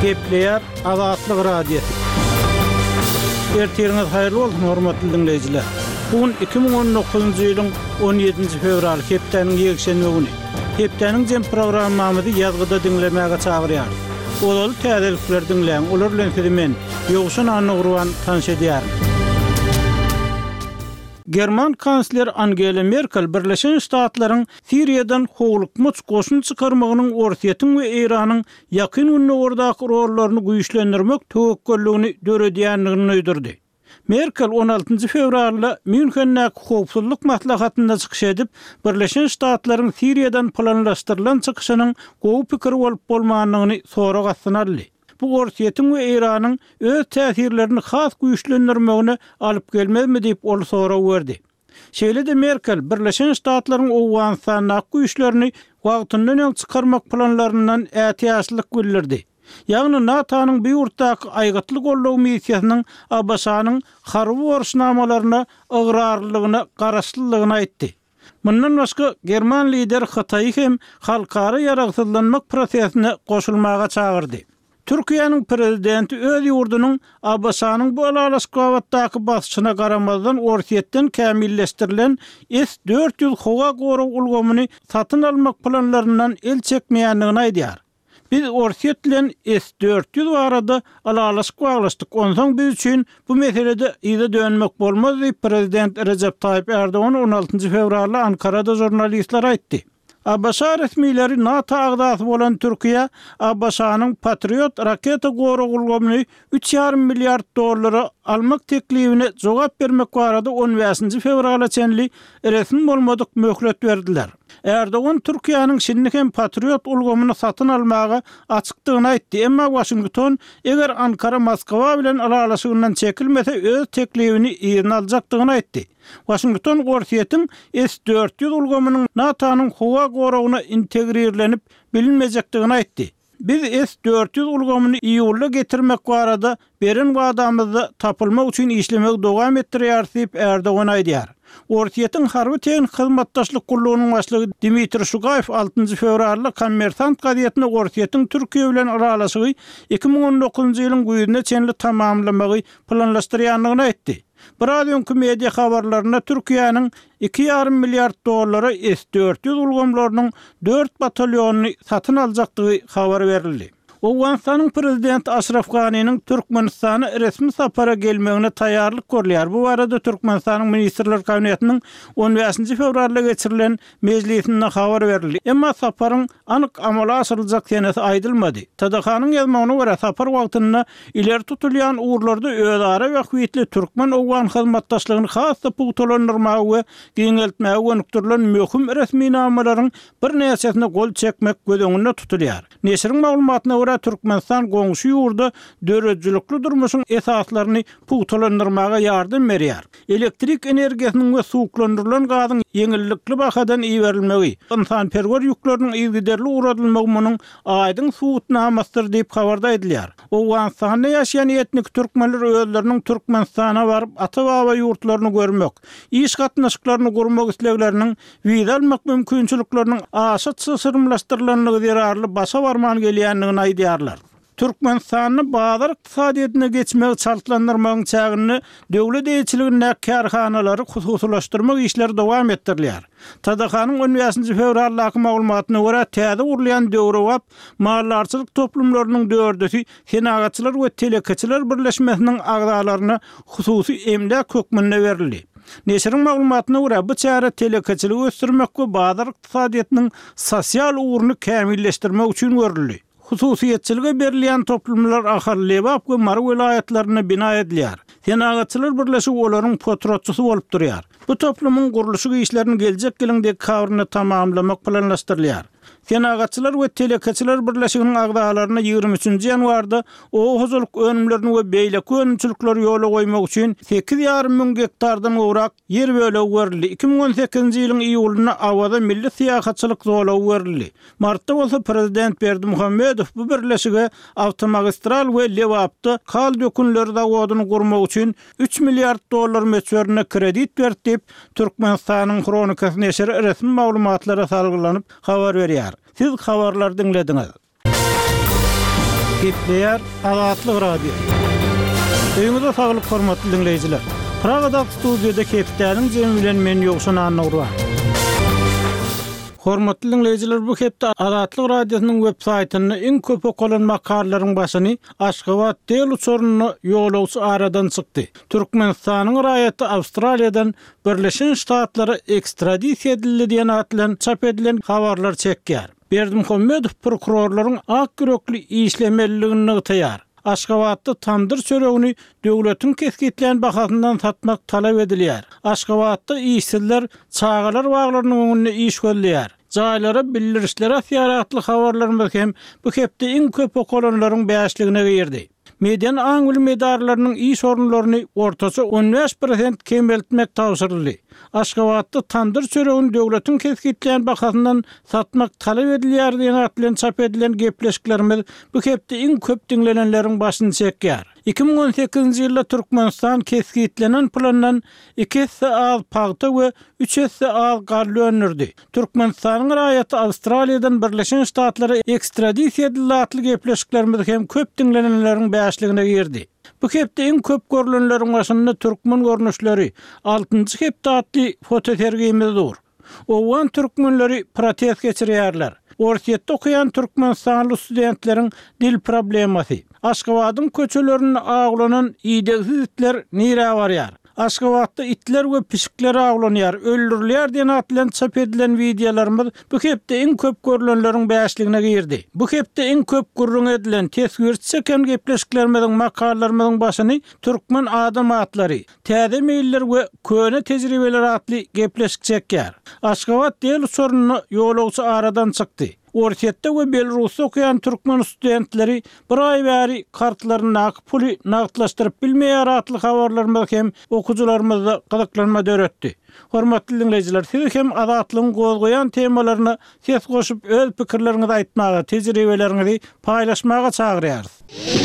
Gepleýär Azatlyk radiosu. Ertirňiz haýyrly bolsun hormatly dinleýijiler. Bugün 2019-njy ýylyň 17-nji fevral hepdeniň ýekşenbe güni. Hepdeniň jem programmamyzy ýazgyda dinlemäge çagyrýar. Olaly täzelikler dinleýän, olar bilen sizi men Ýogşan Anygruwan tanış edýär. German kansler Angela Merkel Birleşen Ştatlaryň Siriýadan howlukmyş goşun çykarmagynyň Orsiýetiň we Iranyň ýakyn günne ordaky rollaryny güýçlendirmek töwekkülligini döredýänligini öýdürdi. Merkel 16 fevralda Münhendäki howpsuzlyk maslahatynda çykyş edip, Birleşen Ştatlaryň Siriýadan planlaşdyrylan çykyşynyň gowy pikir bolup bolmanyny sorag astynaldy. Bu Orsiýetiň we Iranyň öz täsirlerini has güýçlendirmegine alyp gelmezmi diýip ol sorag berdi. Şeýle-de Merkel Birleşen Ştatlaryň Owganistanyň güýçlerini wagtyndan çykarmak planlaryndan ätýaşlyk bildirdi. Ýagny NATO'nyň bu ýurtdaky aýgatly gollaw missiýasynyň Abbasanyň harby borçnamalaryna ygyrarlygyna garaşlylygyny aýtdy. Bundan başga German lider Hataýy hem halkara ýaragsyzlanmak prosesine goşulmaga çagyrdy. Türkiýanyň prezidenti öz ýurdunyň Abbasanyň bu alaskavatdaky basçyna garamazdan Orsiýetden kämilleşdirilen S-400 howa goraw ulgamyny satyn almak planlaryndan el çekmeýänligini aýdýar. Biz Orsiýet bilen S-400 barada alaskaw aglaşdyk. Ondan biz üçin bu meselede ýa-da dönmek bolmaz diýip prezident Recep Tayyip Erdoğan 16 fevralda Ankara'da jurnalistler aýtdy. Abbasa resmiýleri NATO agdasy bolan Türkiýe, Abbasanyň Patriot raketa goraw ulgamyny $3,5 milyard almak teklifine jogap bermek barada 15 fevrala çenli resmi bolmadyk möhlet berdiler. Erdoğan Türkiýanyň şinlik hem Patriot ulgamyny satyn almaga açykdygyny aýtdy. Emma Washington eger Ankara Moskwa bilen aralaşygyndan çekilmese öz teklifini ýerine aljakdygyny aýtdy. Washington Orsiýetiň S-400 ulgamynyň NATO'nyň howa gorawyna integrirlenip bilinmejekdigini aýtdy. Biz S-400 ulgamyny ýolga getirmek barada beren wadamyzda tapylmak üçin işlemek dowam etdirýär diýip Erdoğan aýdýar. Orsiýetiň harby teknik hyzmatdaşlyk gullugynyň başlygy Dmitri Şugaýew 6 fevralda Kommersant gazetine Orsiýetiň Türkiýe bilen aralaşygy 2019-njy ýylyň güýüne çenli tamamlamagy planlaşdyrýanlygyny aýtdy. Radioňky media habarlaryna Türkiýanyň $2,5 milyard S-400 ulgamlarynyň 4 batalyonuny satyn aljakdygy habar berildi. Owganistanyň prezidenti Ashraf Ghani'nin Türkmenistana resmi sapara gelmegine taýýarlyk görülýär. Bu arada Türkmenistanyň ministrler kabinetiniň 15 fevralda geçirilen meclisinde habar berildi. Emma saparyň anyk amala aşyryljak senesi aýdylmady. TDH-nyň ýazmagyna görä sapar wagtynda ileri tutulýan uğurlarda özara we hüýetli Türkmen-Owgan hyzmatdaşlygyny hasda pugtalandyrmagy we giňeltmäge gönükdirilen möhüm resmi namalaryň bir näçesine gol çekmek gözeňinde tutulýar. Neşriň maglumatyna görä Türkmenistan goňşy ýurda döredjilikli durmuşyň esaslaryny pugtalandyrmaga ýardam berýär. Elektrik energiýasynyň we suwuklandyrılan gazyň ýeňillikli bahadan iýerilmegi, insanperwer ýükleriniň ýygyderli uğradylmagynyň aýdyň suwutnamasdyr diýip habarda edilýär. Owganistanda ýaşaýan etnik türkmenler özleriniň Türkmenistana baryp ata-baba ýurtlaryny görmek, iş gatnaşyklaryny gurmak islegleriniň wiza almak mümkinçilikleriniň aşyk syrmlaşdyrylanlygy derarly başa barman gelýänligini aýdýarlar. Türkmenistanyň bazar ykdysadyetine geçmek çaltlandyrmagyň çägini döwlet eýçiliginiň kärhanalary hususlaşdyrmak işleri dowam etdirilýär. TDH-nyň 15 fevraldaky maglumatyna görä täze urulýan döwrewap mallarçylyk toplumlarynyň dördesi senagatçylar we telekeçiler birleşmesiniň agdalaryna hususy emlak hökmünde berildi. Neşriň maglumatyna görä bu çäre telekeçiligi ösdürmek we bazar ykdysadyetiniň sosial uğruny kämilleşdirmek üçin görüldi. Hususiýetçiligi berilýän toplumlar Ahar-Lewap we Mar vilayatlaryna bina edilýär. Senagatçylar birleşigi olaryň potrotçysy bolup durýar. Bu toplumyň guruluşy işlerini geljek ýylyň dekabrynda tamamlamak planlaşdyrylýar. Senagatçylar we telekeçiler birleşiginiň agdalaryna 23 ýanwarda o hozurluk önümlerini we beýlek önümçilikleri ýola goýmak üçin 8,5 ming hektardan gowrak yer böleg berildi. 2018-nji ýylyň iýulynda awada milli syýahatçylyk zolagy berildi. Martda bolsa prezident Berdimuhammedow bu birleşige awtomagistral we Lewapda kal dökünleri zawodyny gurmak üçin $3 milyard meçberine kredit berdi. Türkmenistanyň Kronikasy neşri resmi maglumatlara salgylanyp habar berýär. Siz habarlar dinlediňiz. Gepleýär Azatlyk radio. Öňüňizde saglyk hormatly dinleýijiler. Pragada studiýada Kepdäniň jemi bilen men ýokşan anagry. Hormatly dinleýijiler, bu hepde Azatlyk radiosynyň web saýtyny iň köp okulan makalalaryň başyny Aşgabat deli soruny ýolawçy aradan çykdy. Türkmenistanyň raýaty Awstraliýadan Birleşen Ştatlary ekstradisiýa edildi diýen atlan çap edilen habarlar çekýär. Berdimuhammedow prokurorlaryň ak yürekli işlemeligini taýýar. Aşgabatda tandyr çöregini döwletiň kesgitlen bahasyndan satmak talap edilýär. Aşgabatda işçiler çağalar waglarynyň öňünde iş görýär. Jaýlara bildirişlere siýaratly habarlarymyz hem bu hepde iň köp okulanlaryň bäşligine girdi. Median aňyl medarlarynyň iş orunlaryny ortaça 15% kemeltmek tawsyrly. Aşgabatda tandyr çöregini döwletiň kesgitlen bahasyndan satmak talap edilýär diýen atlan çap edilen gepleşiklerimiz bu hepde iň köp dinlenenleriň başyny çekýär. 2018-nji ýylda Türkmenistan kesgitlenen plandan 2 az paýta we 3 az garly önürdi. Türkmenistanyň raýaty Awstraliýadan Birleşen Ştatlary ekstradisiýa edildi gepleşiklerimiz hem köp dinlenenleriň bäşligine girdi. Bu hepde iň köp görülenleriň başynda türkmen görnüşleri 6-njy hepde atly fotosergimiz. Owan türkmenleri protest geçirýärler. Orsiýetde okuyan türkmenistanly studentleriň dil problemasy. Aşgabatyň köçelerini aglanan iýdegsiz itler nire barýar. Aşgabatda itler we pişikler aglanýar, öldürilýär diýen atlan çap edilen videolarymyz bu hepde iň köp görülenleriň bäşligine girdi. Bu hepde iň köp gurrun edilen tesgir çeken gepleşiklerimizin makalalarymyzyň başyny türkmen adam atlary, täze meýiller we köne tejribeler atly gepleşik çekýär. Aşgabat deli soruny ýolawçy aradan çykdy. Orsiýetde we Belarusda okuyan türkmen studentleri bir ay bäri kartlaryny nakıp puly nagtlaşdyryp bilmeýär atly habarlarymyz hem okujularymyzda gyzyklanma döretdi. Hormatly dinleýijiler, siz hem azatlygyň gozgoýan temalaryna ses goşup öz pikirleriňizi aýtmaga, tejribeleriňizi paýlaşmaga çagyrýarys.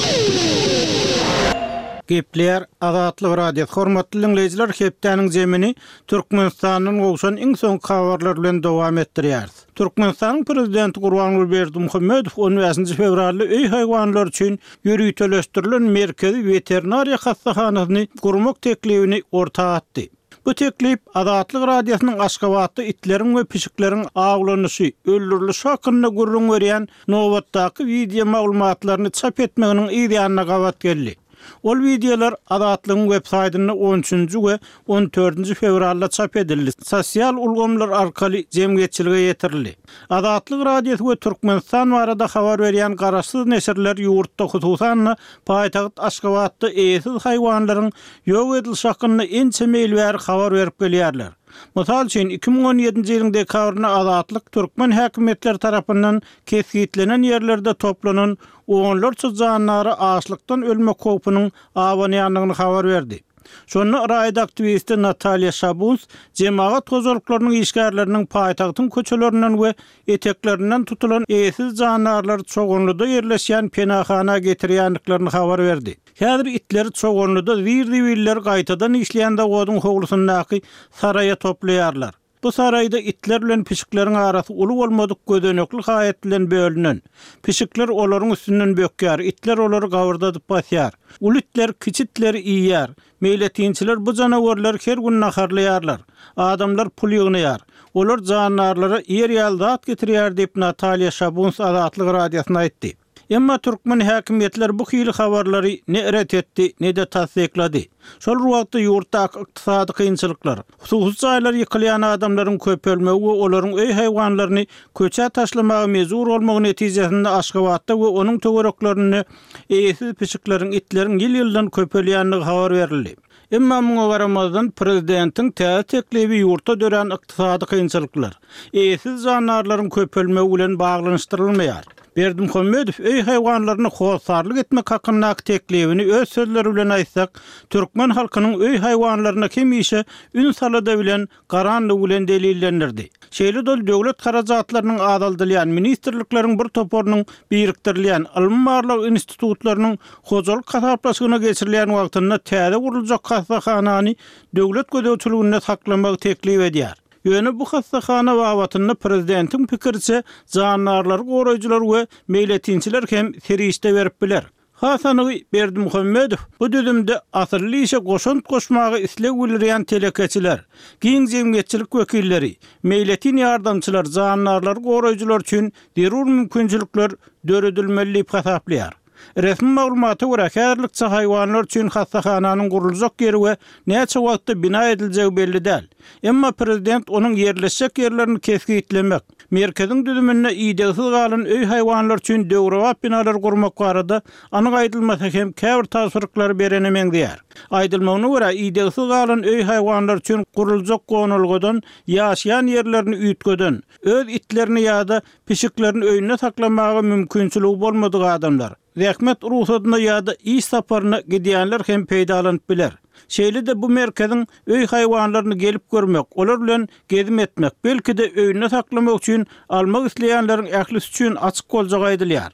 Gepleýär Azatlyk radio. Hormatly dinleýijiler, Kepdäniň jemini Türkmenistanyň gowşan iň soňky habarlar bilen dowam etdirýär. Türkmenistanyň prezidenti Gurbanguly Berdimuhammedow 15 fevralda öý haýwanlar üçin ýürüteleşdirilen merkezi veterinariýa hastahanasyny gurmak teklibini ortaga atdy. Bu teklip Azatlyk radiosynyň Aşgabatda itleriň we pişikleriň aglanyşy, öldürülüşi hakynda gurrun berýän nowatdaky video maglumatlaryny çap etmeginiň ideýanyna gawat geldi. Ol videolar Azatlygyň web saýtyna 13-nji we 14-nji fevralda çap edildi. Sosial ulgamlar arkaly jemgyýetçilige ýetirildi. Azatlyk radiosy we Türkmenistan barada habar berýän garaşsyz neşirler ýurtda hususan paýtagyt Aşgabatda eýsiz haýwanlaryň ýok edilişi hakynda ençe meýilbäri habar berip gelýärler. Mysal üçin 2017-nji ýylyň dekabrynda Azatlyk türkmen häkimetleri tarapyndan kesgitlenen ýerlerde toplanan onlarça janlary açlykdan ölmek howpunyň awanýanlygyny habar berdi. Şonu raýat aktivisti Natalya Şabus, jemaat gozorluklarynyň işgärleriniň paýtagtyň köçelerinden we eteklerinden tutulan eýsiz janlarlar çoğunlukda ýerleşýän penahana getirýänliklaryny habar berdi. Häzir itleri çoğunlukda zirdiwiller gaýtadan işleýän dawadyň howlusundaky saraýa toplaýarlar. Bu saraýda itler bilen pişikleriň arasy uly bolmadyk gödenekli haýat bilen bölünen. Pişikler olaryň üstünden bökýär, itler olary gawurdadyp basýar. Uly itler kiçitler iýýär. Meýletinçiler bu janawarlar her gün naharlaýarlar. Adamlar pul ýygnaýar. Olar jandarlara ýer zat getirýär diýip Natalya Şabus Azatlyk radiosyna aýtdy. Emma türkmen häkimetler bu hili habarlary ne ret etdi, ne de tasdiklady. Şol wagtda ýurtda ykdysady kynçylyklar, hususy jaýlar ýykylýan adamlaryň köp ölmegi we olaryň öý haýwanlaryny köçe taşlamagy mezur bolmagy netijesinde Aşgabatda we onuň töwereklaryny eýsiz pişikleriň, itleriň ýyl-ýyldan köpelýänligi habar berildi. Emma muňa garamazdan prezidentiň täze teklibi ýurtda dören ykdysady kynçylyklar, eýsiz jandarlaryň köpelmegi bilen baglanyşdyrylmaýar. Berdimuhammedow öý haýwanlaryny howsarlyk etmek hakyndaky teklibini öz sözleri bilen aýtsak, türkmen halkynyň öý haýwanlaryna hemişe ün salada bilen garanlyk bilen delillendirdi. Şeýle dol döwlet karajatlarynyň adaldylýan ministrlikleriň bir toporunyň birikdirilýän alym-barlyk institutlarynyň hojalyk kasaplaşygyna geçirilýän wagtynda täze guruljak hastahanany döwlet gödäwçiliginde saklamagy teklip edýär. Ýöne bu hassahana wawatyny prezidentiň pikirçe zanarlar, goraýjylar we meýletinçiler hem serişde berip biler. Hasany Berdimuhammedow bu düzümde asyrly işe goşunt goşmagy isleg bildirýän telekeçiler, giň jemgyýetçilik wekilleri, meýletin ýardamçylar, zanarlar, goraýjylar üçin derur mümkinçilikler döredilmeli diýip hasaplaýar. Resmi maglumata görä häzirlikçe haýwanlar üçin hassahanyň guruljak ýeri we näçe wagtda bina ediljegi belli däl. Emma prezident onuň yerleşjek ýerlerini kesgitlemek, merkeziň düzümine ideýasiz galan öý haýwanlar üçin döwrewap binalar gurmak barada anyk aýdylmasa hem käbir tasyryklar berenemeň diýär. Aýdylmagyna görä ideýasiz galan öý haýwanlar üçin guruljak gonulgadan ýaşaýan ýerlerini üýtgeden, öz itlerini ýa-da pişiklerini öýüne saklamagy mümkinçiligi bolmadyk adamlar rehmet ruhsatyna ýa-da iş saparyna gidýänler hem peýdalanyp biler. Şeýle de bu merkeziň öý haýwanlaryny gelip görmek, olar bilen gezim etmek, belki de öýüne saklamak üçin almak isleýänleriň ählisi üçin açyk boljak aýdylýar.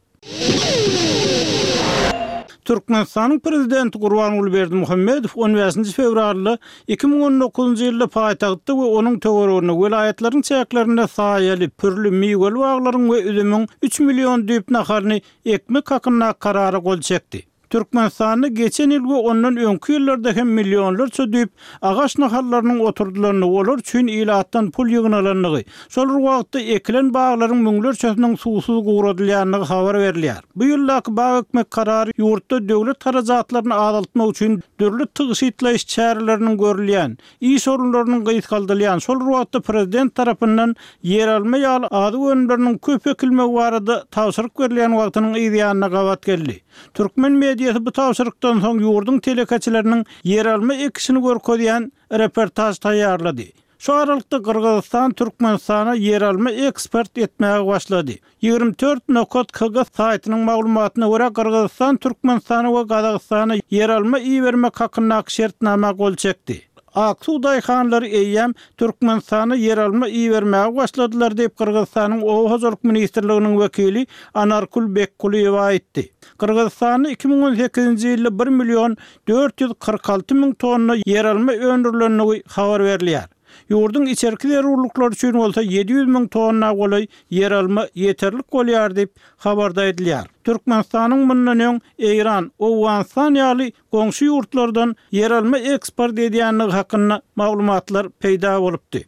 Türkmenistanyň prezidenti Gurbanuly Berdimuhammedow 15 fevralda 2019-njy ýylda paýtagtda we onuň töweregine welaýatlaryň çäklerinde saýaly, pürlü miýgel baglaryň we üzümüň 3 million düýp naharyny ekmek hakyna karara gol çekdi. Türkmenistany geçen ýylgy ondan öňki ýyllarda hem millionlarça düýp agaç naharlarynyň oturdulygyny, olar üçin ilatdan pul ýygynalanlygy, şol wagtda ekilen baglaryň müňlerçesiň suwsuz gowradylýanyny habar berilýär. Bu ýyldaky bag ekmek karary ýurtda döwlet tarajatlaryny azaltmak üçin dörli tygyşytlaýyş çäreleriniň görülýän, iş orunlarynyň gyýytkaldylýan, şol wagtda prezident tarapyndan yer alma ýaly ady önümleriniň köp ekilmegi barada tawsyryk berilýän wagtynyň ýa-da gawat geldi. Türkmen bu tawsyrykdan soň ýurdun telekeçileriniň yer alma ekisini görkezýän reportaj taýýarlady. Şu aralykda Kırgızstan Türkmenistana yer alma ekspert etmäge başlady. 24 Nokot KG saýtynyň maglumatyna görä Kırgızstan Türkmenistana we Gazagystana yer alma iý bermek hakyna şertnama gol çekdi. Aksuday hanlary eýýäm Türkmenistana yer alma iý bermäge başladylar diýip Kırgızstanyň Owa Hazırlyk Ministrliginiň wekili Anarkul Bekkuliýew aýtdy. Kırgızstany 2018-nji ýylda 1 million 446 000 tonna yer alma öndürilenligi habar berilýär. Ýurdun içerki zerurluklar üçin bolsa 700 000 tonna golay yer alma yeterlik bolýar diýip habarda edilýär. Türkmenistanyň mundan öň Eýran, Owganistan ýaly goňşy ýurtlardan yer alma eksport edýänligi hakyna maglumatlar peýda bolupdy.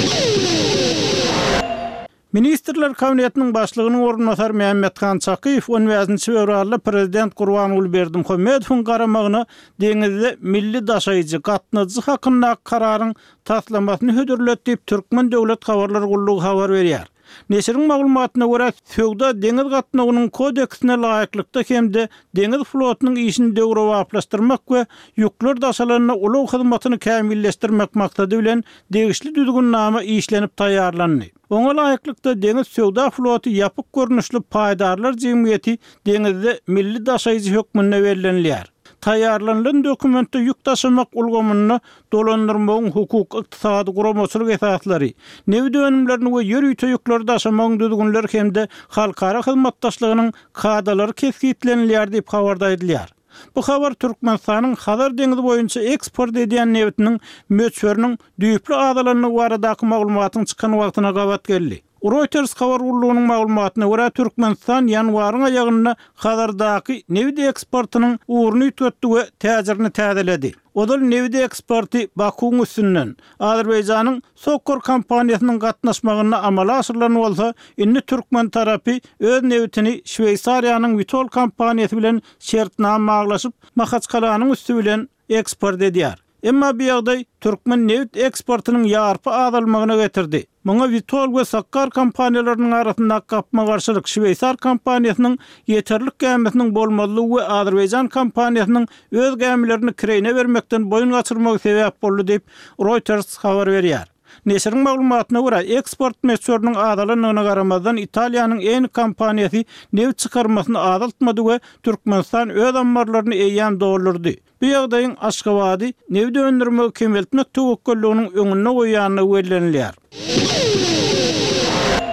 Ministrler Kabinetiniň başlygynyň ornatary Mehmethan Çakyýew 15 fevralda prezident Gurbanuly Berdimuhammedowyň garamagyna deňizde milli daşaýjy gatnaşy hakyna kararyň taslamasyny hödürletdi diýip Türkmen Döwlet Habarlar Gullugy habar berýär. Neşiriň maglumatyna görä, Söwda deňiz gatnagynyň kodeksine laýyklykda hemde deňiz flotynyň işini döwrewaplaşdyrmak we ýükler daşalanyna ulag hyzmatyny kämilleşdirmek maksady bilen degişli düzgünnama işlenip taýýarlandy. Oňa laýyklykda deňiz Söwda floty ýapyk görnüşli paýdarlar jemgyýeti deňizde milli daşaýjy hökmüne berilenýär. Taýýarlanan dokumentde ýük taşymak ulgamyny dolandyrmagyň hukuk, ykdysady guramaçylyk esaslary, newi dönümlerini we ýer ýükleri taşymagyň düzgünleri hemde halkara hyzmatdaşlygynyň kadalary kesgitlenýär diýip habarda edilýär. Bu habar Türkmenistanyň Hazar deňizi boýunça eksport edýän newtiniň möçberiniň düýpli adalaryny baradaky maglumatyň çykan wagtyna gawat geldi. Reuters habar gullugynyň maglumatyna görä Türkmenistan ýanwaryň aýagyna Hazardaky newt eksportynyň uğruny tutdy we täzirini täzeledi. Odal newt eksporty Bakuň üstünden Azerbaýjanyň Sokor kompaniýasynyň gatnaşmagyna amala asyrlanyp bolsa, indi Türkmen tarapy öz newtini Şweýsariýanyň Vitol kompaniýasy bilen şertnama aglaşyp Mahaçkalanyň üstü bilen eksport edýär. Emma bu ýagdaý Türkmen newt eksportynyň ýarpy azalmagyna getirdi. Muňa Vitol we Sakkar kompaniýalarynyň arasynda gapma garşylyk Şweýsar kompaniýasynyň ýeterlik gämmetiniň bolmadylygy we Azerbaýjan kompaniýasynyň öz gämlerini kirene bermekden boýun gaçyrmagy sebäp boldy diýip Reuters habar berýär. Neşiriň maglumatyna görä eksport meçhurlygynyň azalanyna garamazdan Italiýanyň en kompaniýasy newt çykarmasyny azaltmady we Türkmenistan öz ambarlaryny eýýän doldurdy. Bu ýagdaýyň Aşgabaty newt öndürmek kemeltmek tewekkelliginiň öňüne goýanyny bellenilýär.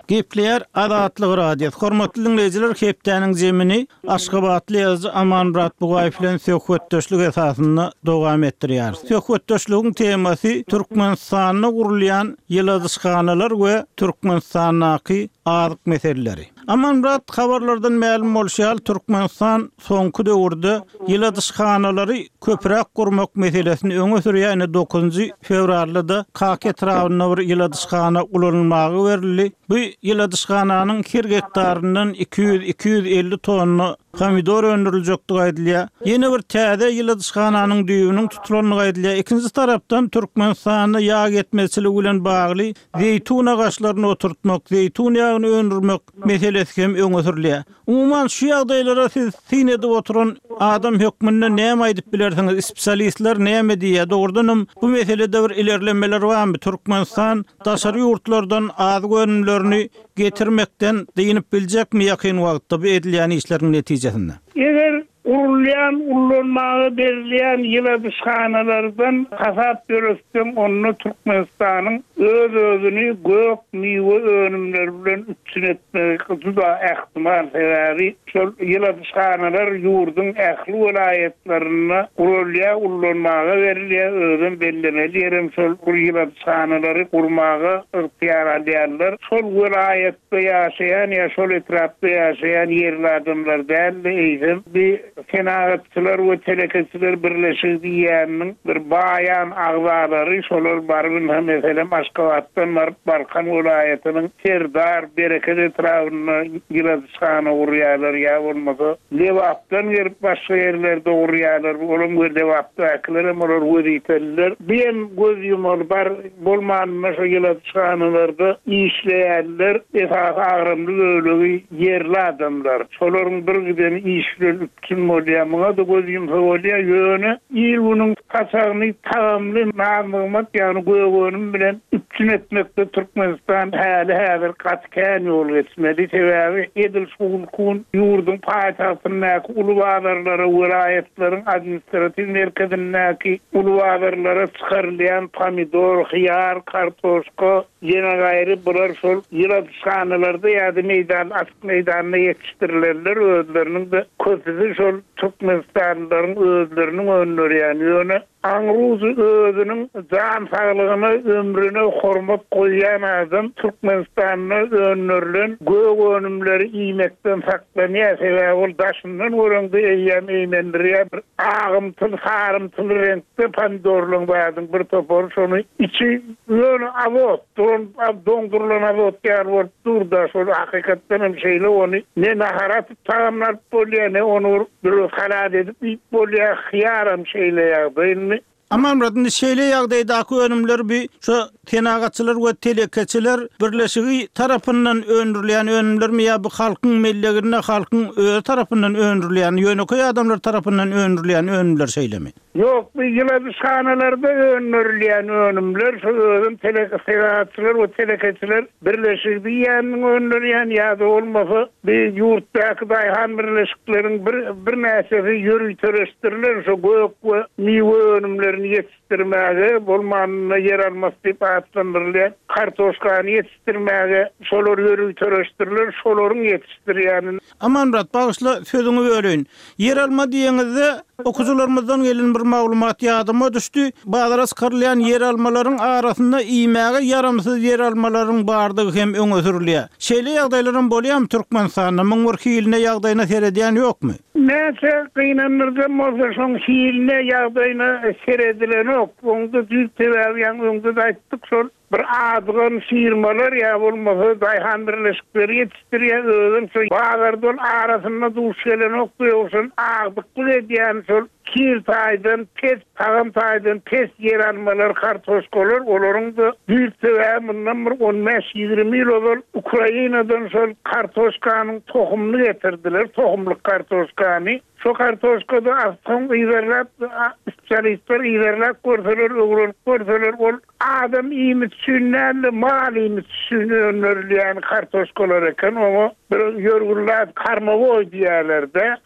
Gepleyer Adatlyk radiosu. Hormatly dinleyijiler, hepdeniň jemini Aşgabatly ýazgy Amanmurat Bugaýew bilen söhbetdeşlik esasynda dowam etdirýär. Söhbetdeşligiň temasy Türkmenistanyny gurulýan ýyladyşkanalar we Türkmenistanyň azyk meseleleri. Amanmurat habarlardan ma'lum bolýar, Türkmenistan soňky döwürde ýyladyşkanalary köpräk gurmak meselesini öňe sürýän 9 fevralda Kak etrawyna bir ýyladyşkana ulanylmagy berildi. Bu ýyladyşkananyň her gektaryndan 200-250 tonna pomidor öndüriljekdi aýdylýar. Ýene bir täze ýyladyşkananyň düýbüniň tutulanlygy aýdylýar. Ikinji tarapdan Türkmenistanyň ýag etmezçiligi bilen bagly zeytun agaçlaryny oturtmak, zeytun ýagyny öndürmek meselesi hem öňe sürilýär. Umuman şu ýagdaýlara siz sinede oturan adam hökmünde näme aýdyp bilersiňiz? Spesialistler näme diýär? Dogrudan bu meselede bir ilerlemeler barmy? Türkmenistan daşary ýurtlardan az önümlerini getirmekden diýinip biljekmi ýakyn wagtda bu edilýän işleriň netijesinde? Eger urulyan, ullanmagy berilýän ýyladyşkanalardan hasap görürsem, onu Türkmenistanyň öz-özüni gök miwe önümleri bilen üstün etmek juda ähtimal sebäbi. Şol ýyladyşkanalar ýurdun ähli welaýetlerine urulýa, ullanmagy berilýär, özüm bellemeli ýerim şol ýyladyşkanalary gurmagy ygtyýar alýarlar. Şol welaýetde ýaşaýan ýa şol etrapda ýaşaýan ýerlerdenler däl bir senagatçylar we teleketçiler birleşigi diýäniň bir baýan agzalary şolar baryn hem meselem Aşgabatdan Balkan welaýatynyň Serdar, Bereket etrawyna ýyladyşkana urýarlar ýa bolmasa Lewapdan gelip başga ýerlerde urýarlar. Olam bir Lewapda äkler olar weziteler. Ben göz ýumar bar bolmanyna şo ýyladyşkanalarda işleýärler. Esas agrymly öýlegi ýerli adamlar. Şolaryň bir giden işler bütün molýamaga da göz ýumsa bolýar ýöne. İl bunyň kaçagyny tamamly namymat ýani göwönüm bilen üpçün etmekde Türkmenistan häli häzir gatken ýol geçmeli. Sebäbi edil şuwulkun ýurdun paýtagtyndaky ulubazarlara, welaýetleriň administrativ merkezindäki ulubazarlara çykarylýan pomidor, hyýar, kartoşka, ýene gaýry bular şol ýyladyşkanalarda ýa-da meýdan, açyk meýdanyna ýetişdirilýär. Özleriniň de köpüsi şol Türkmenistanlylaryň özleriniň önleri ýany Anruzu özünün can sağlığına, ömrüne hormat koyan adam Türkmenistan'na önerilen gök önümleri iymekten saklanıya sebep ol daşından oranda eyyem eymendiriye bir ağımtıl, harımtıl renkte pandorluğun bayadın bir topor şonu içi yönü avot, dondurulan avot yer durda şonu hakikatten hem şeyle onu ne naharat tamamlar bolya ne onu bir halat edip ilk bolya hıyaram şeyle yağdayın. Amanmurat'ın şeýle ýagdaýdaky önümler bir şu tenagatçylar we telekeçiler birleşigi tarapyndan öndürilýän önümlermi ýa bu halkyň mellegine, halkyň öz tarapyndan öndürilýän, ýöneköý adamlar tarapyndan öndürilýän önümler şeýlemi? Yok, bu ýyladyşkanalarda öndürilýän önümler şu özüm telekeçiler we telekeçiler birleşigi ýanyň öndürilýän ýa-da bolmasa bir ýurtdaky daýhan birleşikleriň bir näsesi ýürüýtüreşdiriler şu gök we miwe önümleri yetiştirmäge, bolmanyna yer almas diýip aýtlandyrylar. Kartoşkany yetiştirmäge şolar ýürüýtüreşdiriler, şolaryň yetişdirýäni. Amanmurat, bagyşla sözüňi böleýin. Yer alma diýeňizde okujularymyzdan gelen bir maglumat ýadyma düşdi. Bazara çykarylýan yer almalaryň arasynda iýmäge yaramsyz yer almalaryň bardygy hem öňe sürilýär. Şeýle ýagdaýlaryň bolýarmy Türkmenistanyň muňur hiline ýagdaýyna seredýän ýokmy? Näçe gynanyrdan bolsa şoň hiline ýagdaýyna seredilen ok. Onda düýtebäýän öňde aýtdyk şol bir adgan firmalar ýa bolmasa daýhan birleşikleri ýetişdirýän özüm şu bazardan arasynda duş gelen ok ýoksun agdyk edýän şol kirtaýdan pes, taýdan pes yer almalar, kartoşkalar, olaryň da düýtebäýän bundan bir 15-20 ýyl ol Ukrainadan şol kartoşkanyň tohumny getirdiler, tohumlyk kartoşkany. Şu kartoşkada aslan ilerlep, spesialistler ilerlep görseler, ol adam iýmitçilerle mal iýmitçilerine önerilýän kartoşkalar eken, ama bir ýörgünler karmagoy diýerlerde.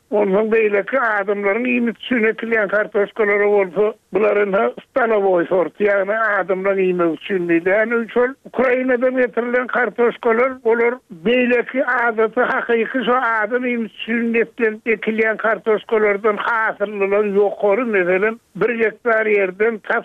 Onun beýleki adamlaryň iýmit sünetilýän kartoşkalary bolsa, bularyň stala boý sort, ýagny adamlaryň iýmek üçin diýen şol Ukrainadan getirilen kartoşkalar bolar beýleki adaty hakyky şo adam iýmit sünetilýän ekilýän kartoşkalardan hasyrlylar ýokary meselen 1 hektar ýerden tas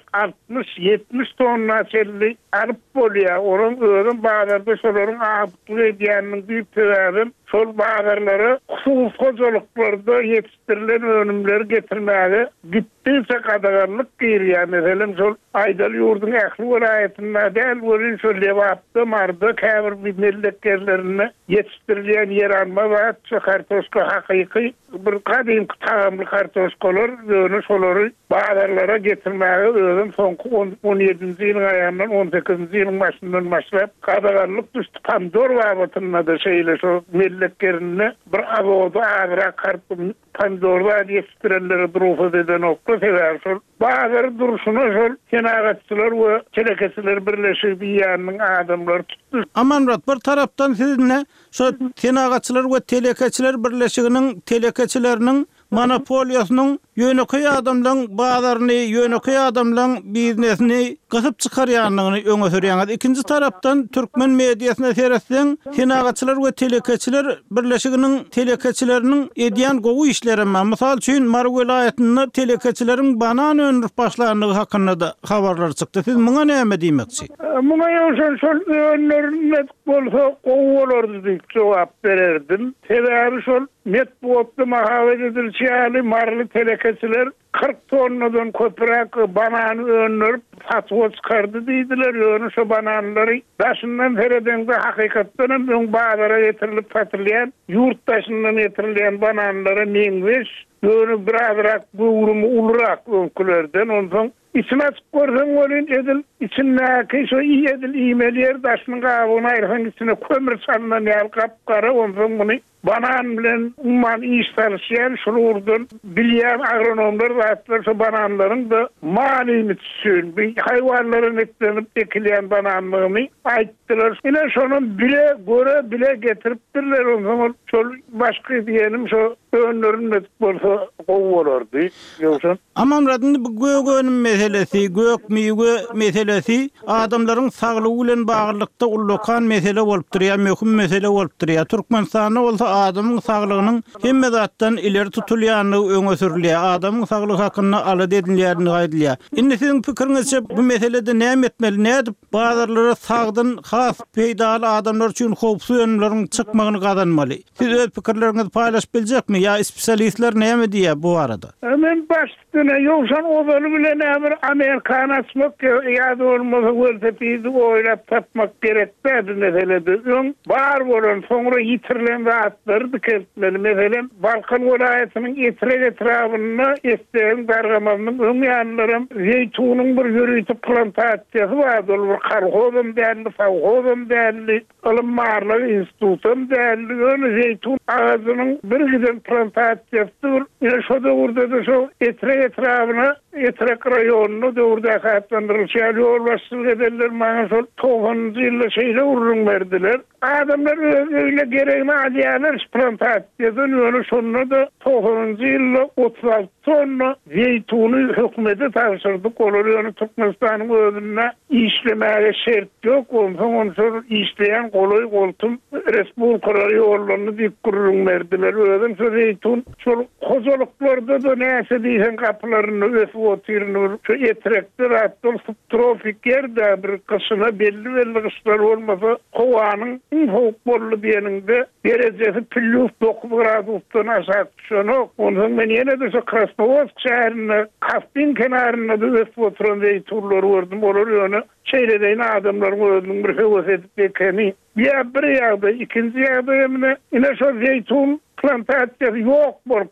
60-70 tonna çelli alyp bolýar. Onuň özüň bazarda şolaryň aýdyplyk edýäniniň diýip sebäbi şol bazarlara husus hojalyklarda yetiştirilen önümleri getirmäge gitdiňçe gadagarlyk gyrýar. Meselem şol Aýdal ýurduň ähli welaýetinde däl bolýan şol Lewatda marda käbir milletlerine yetiştirilýän ýer alma we kartoşka hakyky bir kadym taýamly kartoşkalar ýöne şolary bazarlara getirmäge özüm soňky 17-nji ýylyň aýandan 18-nji ýylyň başyndan başlap gadagarlyk düşdi. Pandor wagtynda da şeýle şo milletlerine bir agoda agra kartym pandorlar yetiştirenleri durup eden okda sebäp bazar duruşuna şol tenagatçylar we telekesiler birleşip ýanyň adamlar tutdy. Amanrat bir tarapdan sizinle şo tenagatçylar we telekesiler birleşiginiň telekeçileriniň monopoliýasynyň ýöneköy adamlaryň bazaryny, ýöneköy adamlaryň biznesini gasyp çykarýanlygyny öňe sürýär. Ikinji tarapdan türkmen mediasyna seretseň, tenagatçylar we telekeçiler birleşiginiň telekeçileriniň edýän gowy işleri, mysal üçin Mar welaýetinde telekeçileriň banan öňürüp başlandygy hakynda da habarlar çykdy. Siz muňa näme diýmekçi? Muňa ýoksa şol önlerine bolsa gowulardy diýip jogap bererdim. Sebäbi şol metbuatda mahawet edilýär, marly telekeçiler 40 tonnadan köpürek banany önürüp fatwa çykardy diýdiler. Ýöne şo bananlary daşyndan feredende hakykatdan öň bazara getirilip satylýan, ýurtdaşyndan getirilýän bananlary meňweş ýöne birazrak gowrumy ulrak öňkülerden ondan içine çıkırsan olun edil, içindeki şu iyi edil iğmeliyer daşının kabuğuna ayırsan içine kömür çalınan yer kapkara ondan bunu banan bilen umman iş çalışayan şururdun bilyen agronomlar rahatlar şu bananların da malini tüsün, hayvanların etlenip ekleyen bananlığını aittiler. Yine şunun bile göre bile getiriptirler ondan şöyle başka diyelim şu önlerin metik bolsa kovulardı. Yoksa Aman radını bu göğünün meselesi, gök müyüge meselesi adamların sağlığı ile bağlılıkta ullokan mesele olup duruyor, mühüm mesele olup duruyor. Türkmenistan'da olsa adamın sağlığının hem zattan ileri tutulyanlığı öne sürülüyor. Adamın sağlığı hakkında alıd edilýärini gaýdylýar. Indi sizin pikirinizçe bu meselede näme etmeli? Ne edip bazarlara sağdan has peýdaly adamlar üçin howpsuz önümleriň çykmagyny gazanmaly? Siz öz pikirleriňizi paýlaşyp biljekmi? Ya spesialistler näme diýär bu arada? Men başdyna ýoksan obaly bilen bir Amerikan açmak ýa-da bolmasa weltepidi oýlap tapmak gerekdi meselede. Bar bolan soňra ýitirilen zatlar dikeltmeli. Meselem Balkan welaýatynyň etrafynda esteň gargamanyň öň ýanlaryň zeytunyň bir ýürüýti plantasiýasy bar. Ol bir karhozum däli, fawhozum däli, Almanlar institutum däli, öňe zeytun ağacynyň bir giden plantasiýasy. Ýa şo döwürde şo etrafyna Etrek rayonunu döwürde hatlandyrylýar, ýol başçylyk edenler maňa şol 90-njy ýylda şeýle urrun berdiler. Adamlar öýle gerekli adýalar plantasiýadan ýöne şonu da 90-njy ýylda 36 tonna zeytuny hökümete tapşyrdyk. Olar ýöne Türkmenistanyň özüne işlemäge şert ýok. Ondan soň işleýän goly goltum respublikalar ýollaryny diýip urrun berdiler. Özüm şu zeytun şol hojalyklarda da näse diýen kapylaryny otirnur şu etrekler atol subtropik yerde bir kışına belli kışlar olmasa kova'nın soğuk bollu diyeninde derecesi plus 9 gradustan aşağı düşüyor. Ondan ben yine de şu Krasnovodsk şehrine Kaspin kenarına da oturan zeyturları gördüm. Olur yönü şeyledeyin adamların gördüm bir hevas edip bekeni. Bir yağda, ikinci yağda yine şu zeytun plantasyası yok bol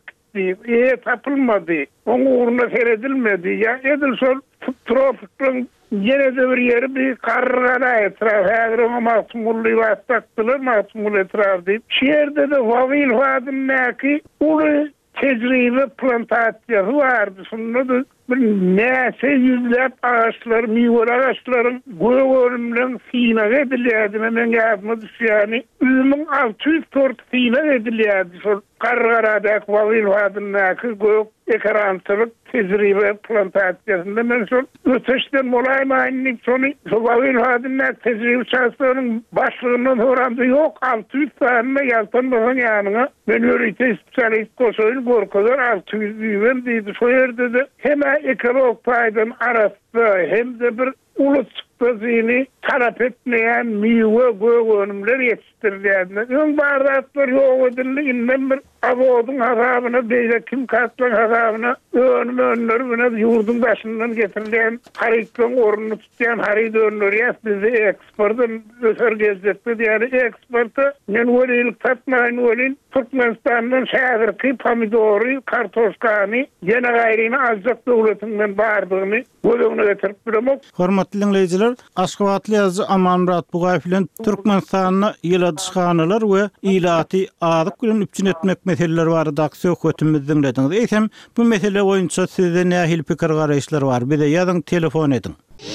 tapılmadı. Onun uğruna seyredilmedi. Ya edilsol tropikten yine de bir yeri bir kargana etrafı. Ağrıma mahsumullu vastaktılar, mahsumullu etrafı deyip. Şehirde de vavil vadın neki ulu tecrübe plantasyonu vardı. Sonra da näse yüzlep ağaçlar, meyve ağaçların göğörümden sina edilýärdi. Men ýadyma düşýäni üzümün 600 tort sina edilýärdi. Şol Qarqaradak Wawil wadynyky gök ekrançylyk tecrübe plantasyasynda men şol öteşden molaýmaýyn şonu Wawil wadynyk tecrübe çaýsaryň başlygynyň horanda ýok 600 tane ýaltanmagan ýanyňa men öýrete spesialist goşaýyn gorkazar 600 ýüwen diýdi. Şo ýerde de hem ekolog paýdan arasynda hem de bir uly çıktızyny tarap etmeýän meywe göğönümler ýetişdirilýär. Öň bardatlar ýok edildi. Inmen bir awodun harabyna beýle kim katlan harabyna önümler bilen ýurdun başyndan getirilýän harytlyň ornuny tutýan haryt önleri bizi eksportdan öter gezdirdi. Ýani eksporty men welilik tatmaýyn welin Türkmenistandan şäherki pomidory, kartoşkany, ýene gaýryny azjak döwletinden bardygyny gözüňe getirip bilemok. Hormatly dinleýijiler, Aşgabatly ýazgy Amanmurat Bugaýew bilen Türkmenistanyna ýyladyşganylar we ilaty adyk bilen üpçün etmek meseleleri barada söhbetimizi dinlediňiz. Eýsem bu mesele boýunça sizde nähil pikir garaýşlar bar? Bize ýazyň, telefon edin.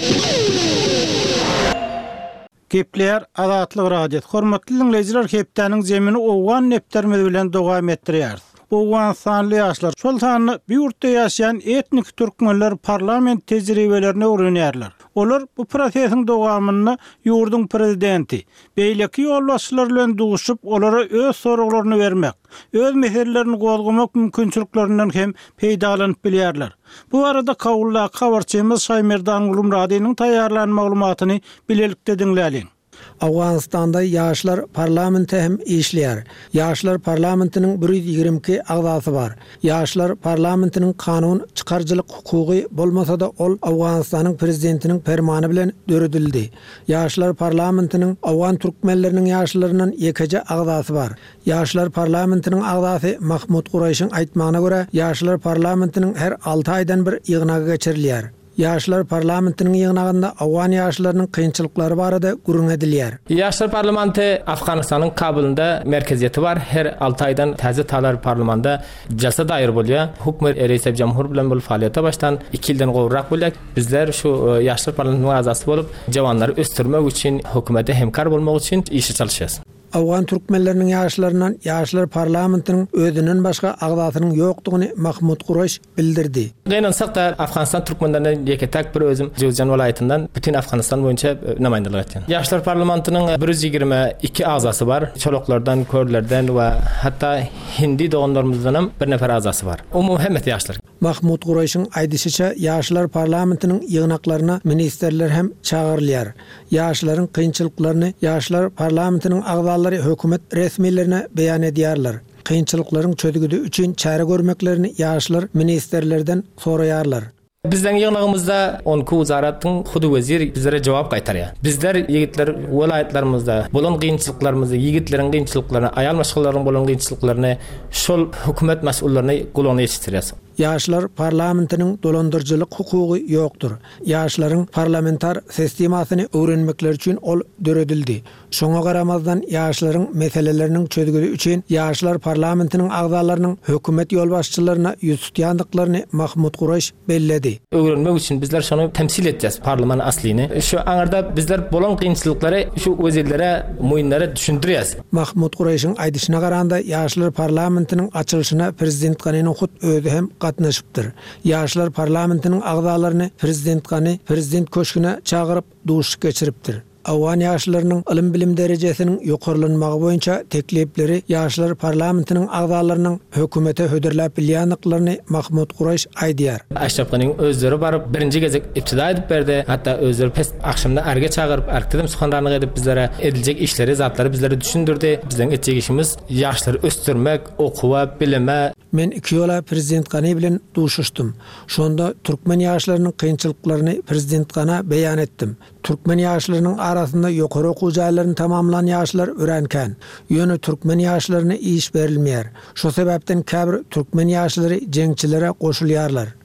Kepler Azatlyk radio. Hormatly dinleýijiler, hepdeniň zemini owgan nepdermez bilen dowam etdirýär. Owgan sanly ýaşlar, şol sanly bir ýurtda ýaşaýan etnik türkmenler parlament tejribelerini öwrenýärler. Olar bu prosesin dowamyny ýurdun prezidenti, beýleki ýolbaşçylar bilen duguşyp olara öz soraglaryny bermek, öz meselelerini gozgamak mümkinçiliklerinden hem peýdalanyp bilýärler. Bu arada kawulla habarçymyz Şaýmerdan Gulum radiosynyň taýýarlanan maglumatyny bilelikde dinläliň. Awganistanda ýaşlar parlamenti hem işleýär. Ýaşlar parlamentiniň 122 agzasy bar. Ýaşlar parlamentiniň kanun çykarjylyk hukugy bolmasa da ol Awganistanyň prezidentiniň fermany bilen döredildi. Ýaşlar parlamentiniň Awgan türkmenleriniň ýaşlarynyň ýekeje agzasy bar. Ýaşlar parlamentiniň agzasy Mahmud Quraýşyň aýtmagyna görä, ýaşlar parlamentiniň her 6 aýdan bir ýygnagy geçirilýär. Ýaşlar parlamentiniň ýygnagynda Awgan ýaşlarynyň kynçylyklary barada gurrun edilýär. Ýaşlar parlamenti Afganistanyň Kabulynda merkeziyeti bar. Her 6 aýdan täze talar parlamenda jalsa daýyr bolýar. Hökümet reýisi jamhur bilen bol faaliýete başdan 2 ýyldan gowrak bolýar. Bizler şu ýaşlar parlamentiniň azasy bolup, jawanlary ösdürmek üçin hökümete hemkar bolmak üçin işe çalışýarys. Awgan türkmenleriniň ýaşlarynyň ýaşlar parlamentiniň özünden başga agzasynyň ýokdugyny Mahmud Quraýş bildirdi. Gynansak da Afganistan türkmenlerinden ýeketek bir özüm Jowzjan welaýatyndan bütün Afganistan boýunça namaýandalyk etdim. Ýaşlar parlamentining 122 agzasy bar. Çolaklardan, körlerden we hatda hindi doganlarymyzdan hem bir nefer agzasy bar. Umumy hemmet ýaşlar. Mahmud Quraýşyň aýdysyça ýaşlar parlamentiniň ýygnaklaryna ministrler hem çağırylýar. Ýaşlaryň kynçylyklaryny ýaşlar parlamentiniň agzalary hökümet resmiýetlerine beýan edýärler. Kynçylyklaryň çözgüdi üçin çäre görmeklerini ýaşlar ministrlerden soraýarlar. Bizden ýygnagymyzda 10 wezaratyň hudy wezir bizlere jogap gaýtarýar. Bizler ýigitler welaýatlarymyzda bolan gynçylyklarymyzy, ýigitleriň gynçylyklaryny, aýal maşgallaryň bolan gynçylyklaryny şol hökümet mas'ullaryny gulagyna ýetirýär. Ýaşlar parlamentiniň dolandyrjylyk hukugy ýokdur. Ýaşlaryň parlamentar sistemasyny öwrenmekleri üçin ol döredildi. Şoňa garamazdan ýaşlaryň meseleleriniň çözgüdi üçin ýaşlar parlamentiniň agzalarynyň hökümet ýolbaşçylaryna ýüz tutýandyklaryny Mahmud Quraýş belledi. Öwrenmek üçin bizler şonu temsil etjäs parlament aslyny. Şu aňarda bizler bolan kynçylyklary şu wezirlere, moýunlara düşündirýäs. Mahmud Quraýşyň aýdyşyna garanda ýaşlar parlamentiniň açylyşyna prezident Ganyň özü hem gatnaşypdyr. Ýaşlar parlamentiniň agzalaryny prezident Gany prezident köşküne çağırıp duş geçiripdir. Awgan ýaşlarynyň ilim bilim derejesiniň ýokarlanmagy boýunça teklipleri ýaşlar parlamentiniň agzalarynyň hökümete höderläp bilýänliklaryny Mahmud Quraýş aýdýar. Aşraf Ganyň özleri baryp birinji gezek iptida edip berdi. Hatda özleri pes akşamda erge çağırıp erkdedim suhanlarny edip bizlere ediljek işleri, zatlary bizlere düşündirdi. Bizden etjek işimiz ýaşlary ösdürmek, okuwa, bilime. Men 2 ýola prezident Gany bilen duşuşdum. Şonda türkmen ýaşlarynyň kynçylyklaryny prezident Gana beýan etdim. Türkmen ýaşlarynyň arasynda ýokary okuw jaýlaryny tamamlanan ýaşlar örenken, ýöne türkmen ýaşlaryna iş berilmeýär. Şo sebäpden käbir türkmen ýaşlary jeňçilere goşulýarlar.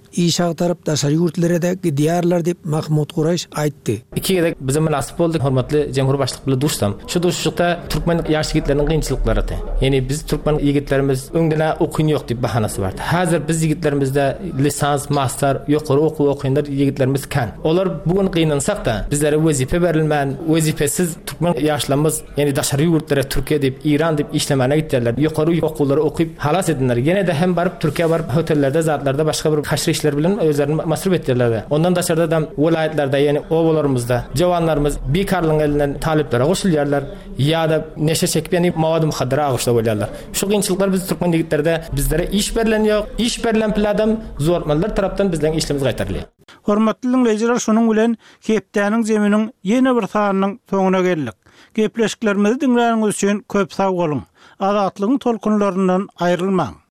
iş agtarıp daşary ýurtlere de gidýarlar diýip Mahmud Guraş aýtdy. İki bize münasip boldy, hormatly Jemhurbaşlyk bilen duşsam. Şu duşlukda Türkmen ýaş ýigitleriniň gynçylyklary. Yani biz Türkmen ýigitlerimiz öňdene okun ýok diýip bahanasy bardy. Hazır biz ýigitlerimizde lisans, master, ýokary okuw okuýanlar ýigitlerimiz kan. Olar bugün gynansak da bizlere wezipe berilmän, wezipesiz Türkmen ýaşlarymyz, yani daşary ýurtlary Türkiýe diýip, Iran diýip işlemene gitdiler. Ýokary okuwlary okuýup halas edinler. Gene de hem barıp Türkiýe barıp hotellerde, zatlarda başga bir haşry işler bilen özlerini masruf etdirler. Ondan daşarda da welaýetlarda, yani owalarymyzda jawanlarymız bekarlygyň elinden talepleri goşulýarlar ýa-da neşe çekip mawady muhaddara agyşlap bolýarlar. Şu gynçylyklar biz Türkmen ýigitlerde bizlere iş berilen ýok, iş berilen piladam zormanlar tarapdan bizden işlerimiz gaýtarylýar. Hormatly dinleýijiler, şonuň bilen Kepdäniň zeminiň ýene bir sanynyň soňuna geldik. Gepleşiklerimizi dinläýäňiz üçin köp sag bolun. Azatlygyň tolkunlaryndan aýrylmaň.